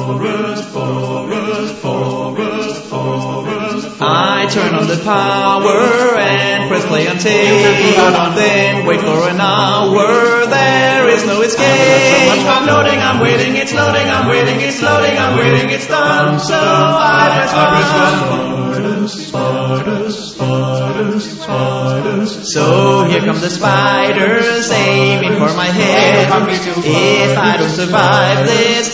I turn on the power and press play on tape, and then wait for an hour. There is no escape. I'm loading, I'm waiting, it's loading, I'm waiting, it's loading, I'm waiting, it's done. So I press spiders. So here come the spiders, aiming for my head. If I don't survive this